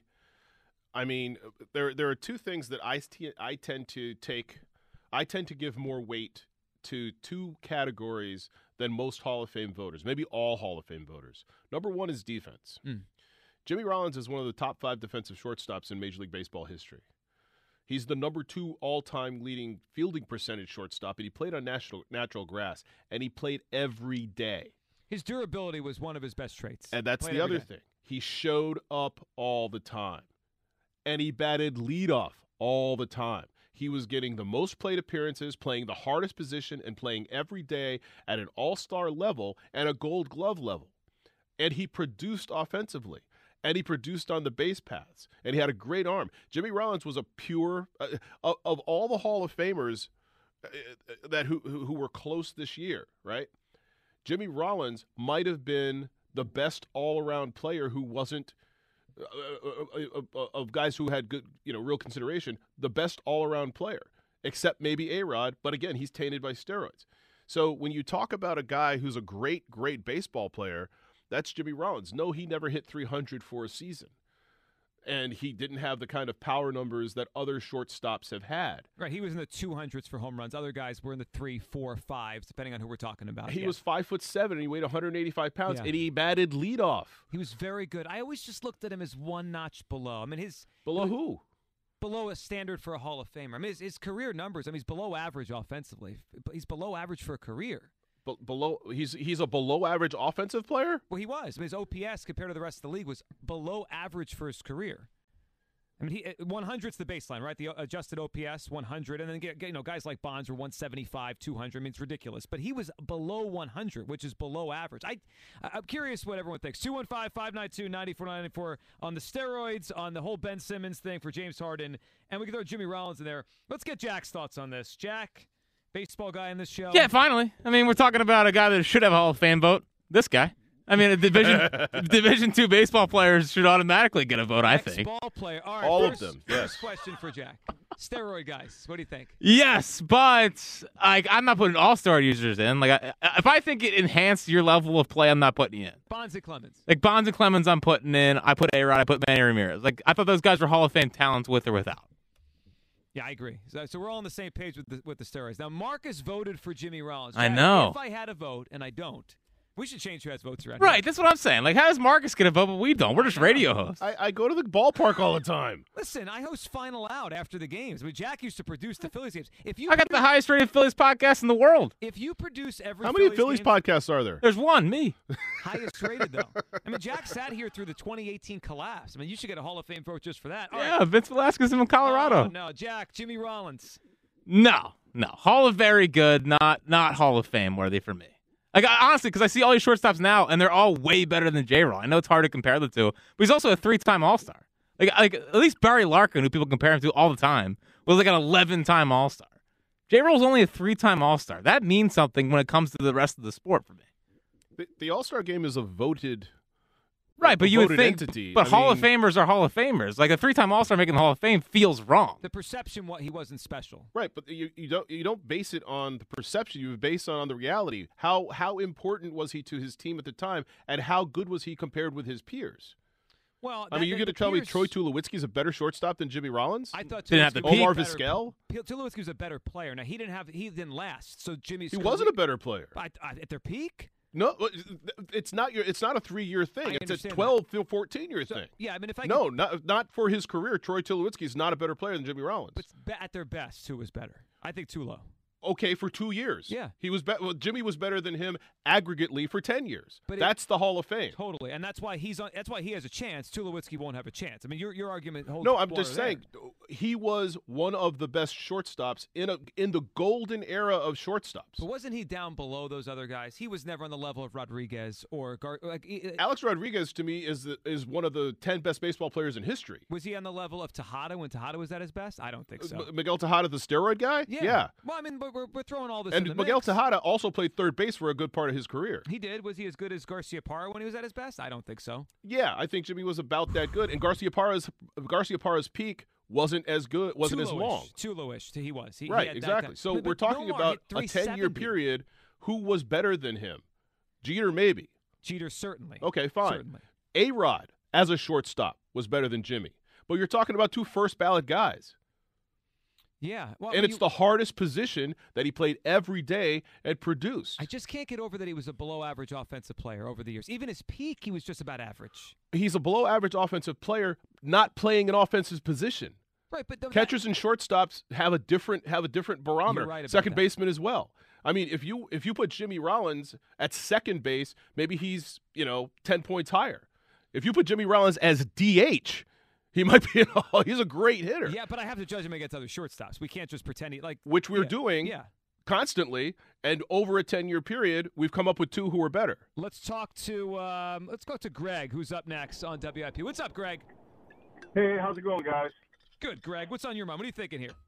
I mean, there there are two things that I t- I tend to take. I tend to give more weight to two categories than most Hall of Fame voters, maybe all Hall of Fame voters. Number one is defense. Mm. Jimmy Rollins is one of the top five defensive shortstops in Major League Baseball history. He's the number two all-time leading fielding percentage shortstop, and he played on natural, natural grass, and he played every day. His durability was one of his best traits. And that's the other thing. He showed up all the time, and he batted leadoff all the time. He was getting the most plate appearances, playing the hardest position, and playing every day at an all-star level and a gold glove level. And he produced offensively. And he produced on the base paths, and he had a great arm. Jimmy Rollins was a pure uh, of, of all the Hall of Famers uh, that who, who who were close this year, right? Jimmy Rollins might have been the best all-around player who wasn't uh, uh, uh, uh, of guys who had good, you know, real consideration. The best all-around player, except maybe A-Rod, but again, he's tainted by steroids. So when you talk about a guy who's a great, great baseball player. That's Jimmy Rollins. No, he never hit three hundred for a season. And he didn't have the kind of power numbers that other shortstops have had. Right, he was in the two hundreds for home runs. Other guys were in the three, four, fives, depending on who we're talking about. He yeah. was five foot seven, and he weighed one hundred eighty-five pounds, yeah. and he batted leadoff. He was very good. I always just looked at him as one notch below. I mean, his below who? Below a standard for a Hall of Famer. I mean, his, his career numbers. I mean, he's below average offensively. He's below average for a career. Below, he's he's a below average offensive player? Well, he was. I mean, his O P S compared to the rest of the league was below average for his career. I mean, he one hundred's the baseline, right? The adjusted O P S, one hundred, and then get, you know guys like Bonds were one seventy-five, two hundred. I mean, it's ridiculous. But he was below one hundred, which is below average. I, I'm curious what everyone thinks. two one five, five nine two, nine four nine four on the steroids, on the whole Ben Simmons thing for James Harden, and we can throw Jimmy Rollins in there. Let's get Jack's thoughts on this. Jack, baseball guy in this show. Yeah, finally. I mean, we're talking about a guy that should have a Hall of Fame vote. This guy. I mean, a division Division two baseball players should automatically get a vote, I think. Ex-ball player. All, right, All first, of them, yes. First question for Jack. Steroid guys, what do you think? Yes, but I, I'm not putting all-star users in. Like, I, if I think it enhanced your level of play, I'm not putting you in. Bonds and Clemens. Like, Bonds and Clemens, I'm putting in. I put A-Rod, I put Manny Ramirez. Like, I thought those guys were Hall of Fame talents with or without. Yeah, I agree. So, so we're all on the same page with the, with the steroids. Now, Marcus voted for Jimmy Rollins. I Jack, know. If I had a vote, and I don't, we should change who has votes around Right, here. that's what I'm saying. Like, how does Marcus get a vote, but we don't? We're just radio hosts. I, I go to the ballpark all the time. Listen, I host Final Out after the games. I mean, Jack used to produce the Phillies games. If you I got the highest rated Phillies podcast in the world. If you produce every How many Phillies, Phillies games, podcasts are there? There's one, me. highest rated, though. I mean, Jack sat here through the twenty eighteen collapse. I mean, you should get a Hall of Fame vote just for that. All yeah, right. Vince Velasquez in Colorado. Oh, no, Jack, Jimmy Rollins. No, no. Hall of Very good, not not Hall of Fame worthy for me. Like, I, honestly, because I see all these shortstops now, and they're all way better than J-Roll. I know it's hard to compare the two, but he's also a three-time All-Star. Like, like at least Barry Larkin, who people compare him to all the time, was like an eleven-time All-Star. J-Roll's only a three-time All-Star. That means something when it comes to the rest of the sport for me. The, the All-Star game is a voted Right, but you would think, entity. but I Hall mean, of Famers are Hall of Famers. Like, a three-time All-Star making the Hall of Fame feels wrong. The perception, what he wasn't special. Right, but you, you don't you don't base it on the perception. You base it on the reality. How how important was he to his team at the time, and how good was he compared with his peers? Well, I mean, you're going to tell me Troy Tulowitzki's a better shortstop than Jimmy Rollins? I thought Didn't have the Tulowitzki Omar was better- Vizquel? Tulowitzki was a better player. Now he didn't have he didn't last. So Jimmy's He wasn't a better player. I, I, at their peak. No, it's not your. It's not a three-year thing. I It's a understand twelve, fourteen-year So, thing. yeah, I mean, if I No, could, not not for his career. Troy Tulowitzki is not a better player than Jimmy Rollins. but be- at their best, who was better? I think Tulo. okay for two years. Yeah. He was be- well, Jimmy was better than him aggregately for ten years. But that's it, the Hall of Fame. Totally. And that's why he's on that's why he has a chance. Tulowitzki won't have a chance. I mean, your your argument holds No, I'm water just saying there. he was one of the best shortstops in a in the golden era of shortstops. But wasn't he down below those other guys? He was never on the level of Rodriguez or Gar- like uh, Alex Rodriguez to me is the, is one of the ten best baseball players in history. Was he on the level of Tejada when Tejada was at his best? I don't think so. M- Miguel Tejada, the steroid guy? Yeah. yeah. Well, I mean, but we're, we're throwing all this And in the Miguel mix. Tejada also played third base for a good part of his career. He did. Was he as good as Garcia Parra when he was at his best? I don't think so. Yeah, I think Jimmy was about that good. And Garcia Parra's Garcia Parra's peak wasn't as good, wasn't Too as lowish. long. Too lowish. He was. He, right, he had that exactly. kind- So but, we're but talking Nomar about hit a ten-year three seventy. period. Who was better than him? Jeter, maybe. Jeter, certainly. Okay, fine. Certainly. A-Rod, as a shortstop, was better than Jimmy. But you're talking about two first-ballot guys. Yeah. Well, and you, it's the hardest position that he played every day and produced. I just can't get over that he was a below-average offensive player over the years. Even his peak, he was just about average. He's a below-average offensive player not playing an offensive position. Right, but the, catchers and shortstops have a different have a different barometer. You're right about second that. baseman as well. I mean, if you if you put Jimmy Rollins at second base, maybe he's, you know, ten points higher. If you put Jimmy Rollins as D H, he might be. Oh, he's a great hitter. Yeah, but I have to judge him against other shortstops. We can't just pretend he like which we're yeah, doing. Yeah. Constantly, and over a ten-year period, we've come up with two who are better. Let's talk to um, let's go to Greg, who's up next on W I P. What's up, Greg? Hey, how's it going, guys? Good, Greg. What's on your mind? What are you thinking here?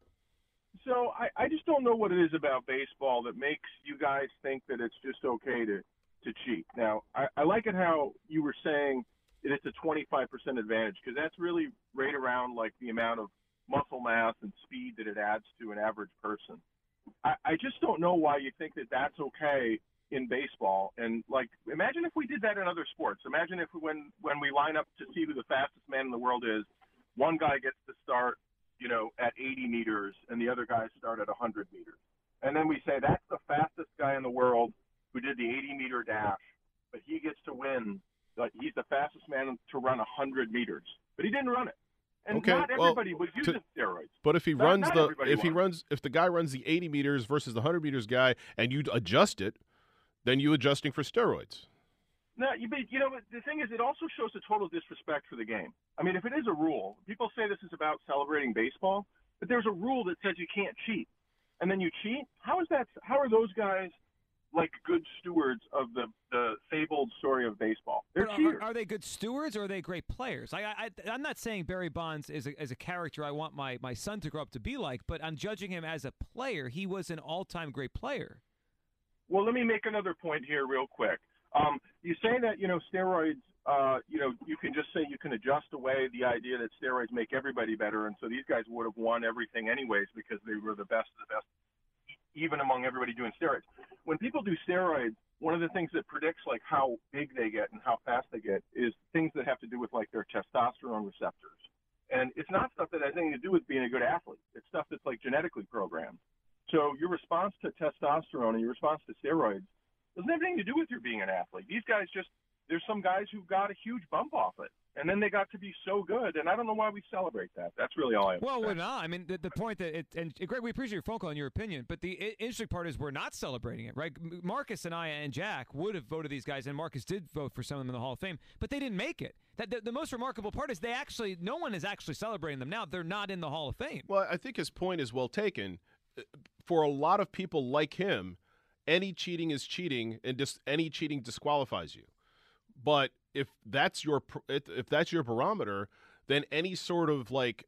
So I, I just don't know what it is about baseball that makes you guys think that it's just okay to, to cheat. Now, I, I like it how you were saying that it's a twenty-five percent advantage, because that's really right around like the amount of muscle mass and speed that it adds to an average person. I, I just don't know why you think that that's okay in baseball. And, like, imagine if we did that in other sports. Imagine if when, when we line up to see who the fastest man in the world is, one guy gets to start, you know, at eighty meters and the other guys start at one hundred meters. And then we say that's the fastest guy in the world who did the eighty-meter dash, but he gets to win. Like, he's the fastest man to run one hundred meters, but he didn't run it. And Okay, not well, everybody was using to- steroids. But if he Not- runs not the everybody if he was. runs if the guy runs the eighty meters versus the one hundred meters guy and you adjust it, then you adjusting for steroids. No, you, but, you know, the thing is, it also shows a total disrespect for the game. I mean, if it is a rule, people say this is about celebrating baseball, but there's a rule that says you can't cheat, and then you cheat. How is that? How are those guys like good stewards of the the fabled story of baseball? They're But cheaters. are, are they good stewards or are they great players? I, I, I'm not saying Barry Bonds is a, is a character I want my, my son to grow up to be like, but I'm judging him as a player. He was an all-time great player. Well, let me make another point here real quick. Um, you say that, you know, steroids, uh, you know, you can just say you can adjust away the idea that steroids make everybody better, and so these guys would have won everything anyways because they were the best of the best, even among everybody doing steroids. When people do steroids, one of the things that predicts, like, how big they get and how fast they get is things that have to do with, like, their testosterone receptors. And it's not stuff that has anything to do with being a good athlete. It's stuff that's, like, genetically programmed. So your response to testosterone and your response to steroids doesn't have anything to do with your being an athlete. These guys just, there's some guys who got a huge bump off it, and then they got to be so good, and I don't know why we celebrate that. That's really all I have Well, to say. we're not. I mean, the, the point that, it, and Greg, we appreciate your phone call and your opinion, but the i- interesting part is we're not celebrating it, right? M- Marcus and I and Jack would have voted these guys, and Marcus did vote for some of them in the Hall of Fame, but they didn't make it. That the, the most remarkable part is they actually, no one is actually celebrating them now. They're not in the Hall of Fame. Well, I think his point is well taken. For a lot of people like him, any cheating is cheating, and dis- any cheating disqualifies you. But if that's your pr- if that's your barometer, then any sort of like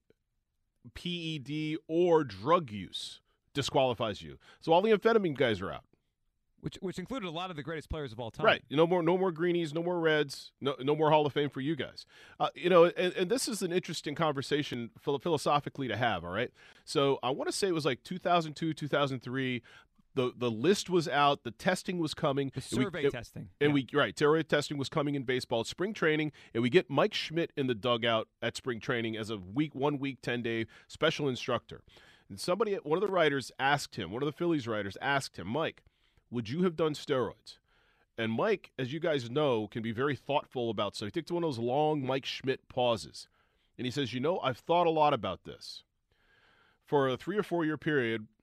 P E D or drug use disqualifies you. So all the amphetamine guys are out. Which which included a lot of the greatest players of all time. Right. No more no more greenies, no more reds, no no more Hall of Fame for you guys. Uh, you know, and, and this is an interesting conversation philo- philosophically to have, all right? So I want to say it was like two thousand two, two thousand three. The the list was out, the testing was coming. The and we- survey and- testing. And Yeah. we right, steroid testing was coming in baseball, spring training, and we get Mike Schmidt in the dugout at spring training as a week one week, ten-day special instructor. And somebody one of the writers asked him, one of the Phillies writers asked him, "Mike, would you have done steroids?" And Mike, as you guys know, can be very thoughtful about so he takes one of those long Mike Schmidt pauses. And he says, "You know, I've thought a lot about this. For a three or four year period,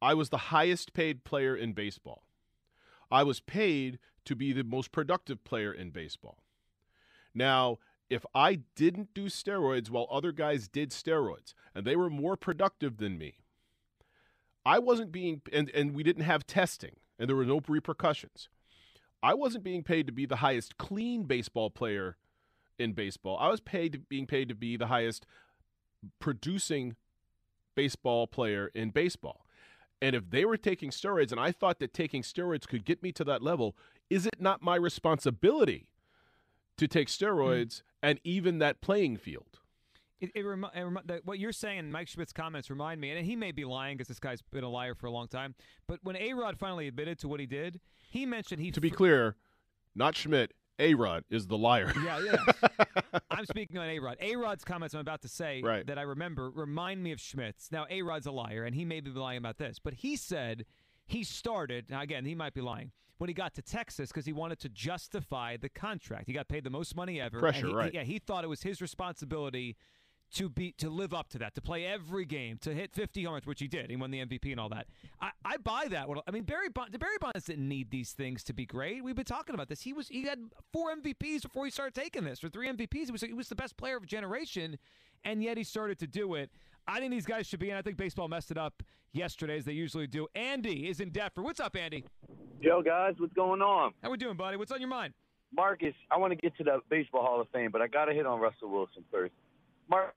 I was the highest paid player in baseball. I was paid to be the most productive player in baseball. Now, if I didn't do steroids while other guys did steroids, and they were more productive than me, I wasn't being, and, and we didn't have testing, and there were no repercussions. I wasn't being paid to be the highest clean baseball player in baseball. I was paid being paid to be the highest producing baseball player in baseball. And if they were taking steroids and I thought that taking steroids could get me to that level, is it not my responsibility to take steroids mm. and even that playing field? It, it, remi- it remi- the, what you're saying, Mike Schmidt's comments remind me, and he may be lying because this guy's been a liar for a long time, but when A-Rod finally admitted to what he did, he mentioned he... To be fr- clear, not Schmidt, A-Rod is the liar. Yeah, yeah. I'm speaking on A-Rod. A-Rod's comments I'm about to say right. that I remember remind me of Schmidt's. Now, A-Rod's a liar, and he may be lying about this, but he said he started, now again, he might be lying, when he got to Texas because he wanted to justify the contract. He got paid the most money ever. Pressure, he, right. He, yeah, he thought it was his responsibility to be to live up to that, to play every game, to hit fifty home runs, which he did. He won the M V P and all that. I, I buy that. I mean, Barry Bonds, Barry Bonds didn't need these things to be great. We've been talking about this. He was he had four M V Ps before he started taking this, or three M V Ps. He was he was the best player of a generation, and yet he started to do it. I think these guys should be, and I think baseball messed it up yesterday, as they usually do. Andy is in Deptford. What's up, Andy? Yo, guys, what's going on? How we doing, buddy? What's on your mind? Marcus, I want to get to the Baseball Hall of Fame, but I got to hit on Russell Wilson first. Mark.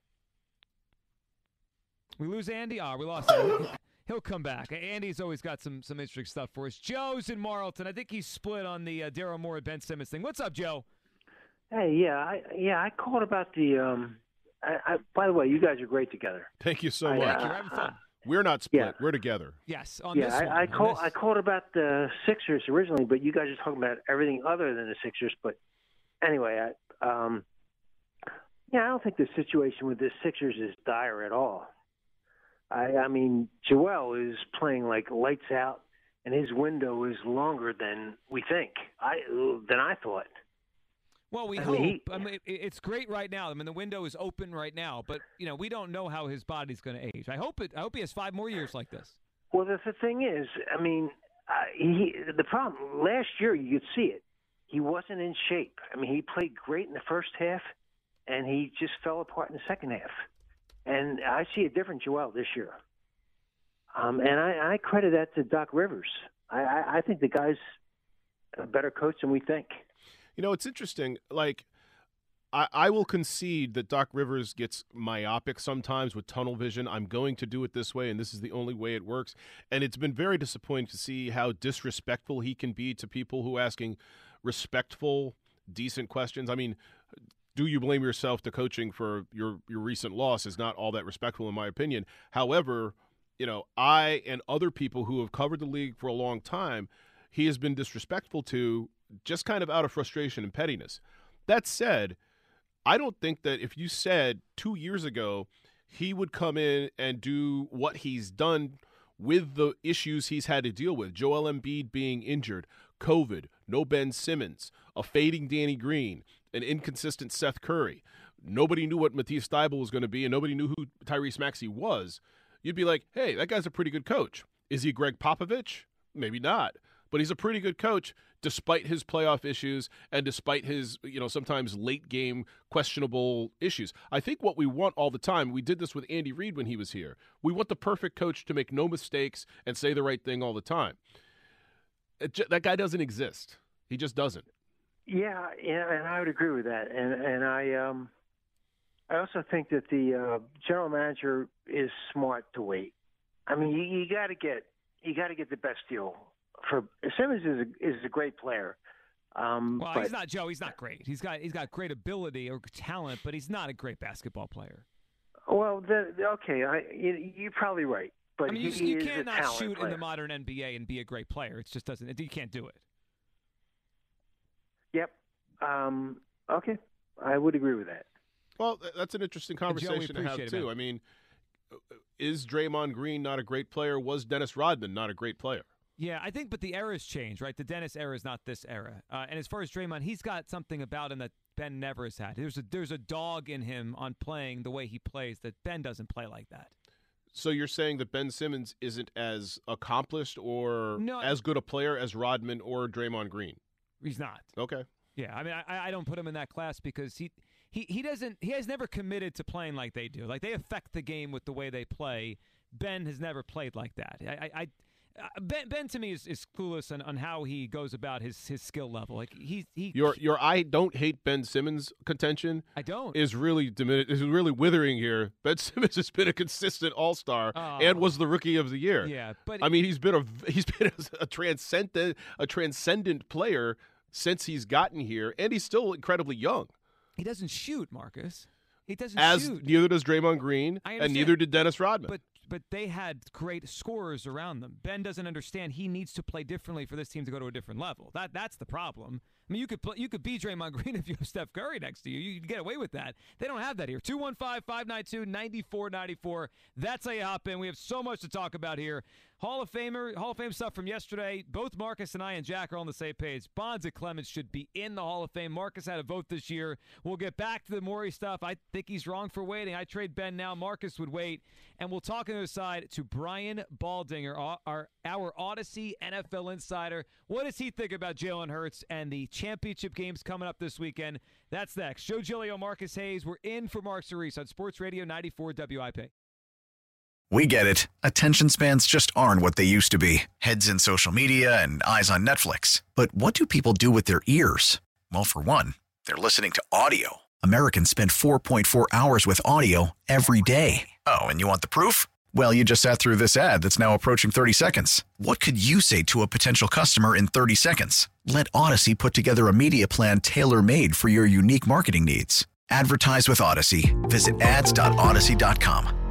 We lose Andy? Ah, oh, we lost Andy. He'll come back. Andy's always got some some interesting stuff for us. Joe's in Marlton. I think he's split on the uh, Daryl Morey, Ben Simmons thing. What's up, Joe? Hey, yeah, I, yeah, I called about the. Um, I, I, by the way, you guys are great together. Thank you so I, much. Thank you. We're having fun. We're not split. Yeah. We're together. Yes, on yeah, this I, one. I called. this. I called about the Sixers originally, but you guys are talking about everything other than the Sixers. But anyway, I, um, yeah, I don't think the situation with the Sixers is dire at all. I, I mean, Joel is playing like lights out, and his window is longer than we think. I than I thought. Well, we I hope. Mean, he, I mean, it's great right now. I mean, the window is open right now, but you know, we don't know how his body's going to age. I hope it. I hope he has five more years like this. Well, the, the thing is, I mean, uh, he the problem last year you could see it. He wasn't in shape. I mean, he played great in the first half, and he just fell apart in the second half. And I see a different Joel this year. Um, and I, I credit that to Doc Rivers. I, I, I think the guy's a better coach than we think. You know, it's interesting. Like, I, I will concede that Doc Rivers gets myopic sometimes with tunnel vision. I'm going to do it this way, and this is the only way it works. And it's been very disappointing to see how disrespectful he can be to people who are asking respectful, decent questions. I mean, do you blame yourself to coaching for your, your recent loss is not all that respectful in my opinion. However, you know, I and other people who have covered the league for a long time, he has been disrespectful to just kind of out of frustration and pettiness. That said, I don't think that if you said two years ago he would come in and do what he's done with the issues he's had to deal with, Joel Embiid being injured, COVID, no Ben Simmons, a fading Danny Green, an inconsistent Seth Curry, nobody knew what Matisse Thybulle was going to be, and nobody knew who Tyrese Maxey was, you'd be like, hey, that guy's a pretty good coach. Is he Greg Popovich? Maybe not. But he's a pretty good coach despite his playoff issues and despite his, you know, sometimes late game questionable issues. I think what we want all the time, we did this with Andy Reid when he was here. We want the perfect coach to make no mistakes and say the right thing all the time. It, that guy doesn't exist. He just doesn't. Yeah, yeah, and I would agree with that. And and I um, I also think that the uh, general manager is smart to wait. I mean, you, you got to get you got to get the best deal. For Simmons is a, is a great player. Um, well, but, he's not Joe. He's not great. He's got he's got great ability or talent, but he's not a great basketball player. Well, the, okay, I, you, you're probably right. But I mean, you, he, you he cannot shoot player. in the modern N B A and be a great player. It just doesn't. You can't do it. Yep. Um, okay, I would agree with that. Well, that's an interesting conversation Joe, to have it, too. man. I mean, is Draymond Green not a great player? Was Dennis Rodman not a great player? Yeah, I think, but the era's changed, right? The Dennis era is not this era. Uh, and as far as Draymond, he's got something about him that Ben never has had. There's a there's a dog in him on playing the way he plays that Ben doesn't play like that. So you're saying that Ben Simmons isn't as accomplished or No. as good a player as Rodman or Draymond Green? He's not. Okay. Yeah, I mean, I, I don't put him in that class because he, he, he doesn't he has never committed to playing like they do. Like they affect the game with the way they play. Ben has never played like that. I, I, I Ben, Ben to me is, is clueless on, on how he goes about his, his skill level. Like he he Your your I don't hate Ben Simmons contention I don't is really dimin- is really withering here. Ben Simmons has been a consistent All-Star Oh. and was the Rookie of the Year. Yeah, but I mean he's been a he's been a, a transcendent a transcendent player since he's gotten here, and he's still incredibly young. he doesn't shoot, Marcus. He doesn't As shoot. neither does Draymond Green, I and understand. neither did Dennis Rodman. But but they had great scorers around them. Ben doesn't understand. He needs to play differently for this team to go to a different level. That that's the problem. I mean, you could play, you could be Draymond Green if you have Steph Curry next to you. You can get away with that. They don't have that here. two one five, five nine two, nine four nine four. That's how you hop in. We have so much to talk about here. Hall of Famer, Hall of Fame stuff from yesterday. Both Marcus and I and Jack are on the same page. Bonds and Clemens should be in the Hall of Fame. Marcus had a vote this year. We'll get back to the Morey stuff. I think he's wrong for waiting. I trade Ben now. Marcus would wait. And we'll talk on the other side to Brian Baldinger, our, our, our Odyssey N F L insider. What does he think about Jalen Hurts and the championship games coming up this weekend? That's next. Joe Giglio, Marcus Hayes. We're in for Mark Cerise on Sports Radio ninety-four W I P. We get it. Attention spans just aren't what they used to be. Heads in social media and eyes on Netflix. But what do people do with their ears? Well, for one, they're listening to audio. Americans spend four point four hours with audio every day. Oh, and you want the proof? Well, you just sat through this ad that's now approaching thirty seconds. What could you say to a potential customer in thirty seconds? Let Odyssey put together a media plan tailor-made for your unique marketing needs. Advertise with Odyssey. Visit ads dot odyssey dot com.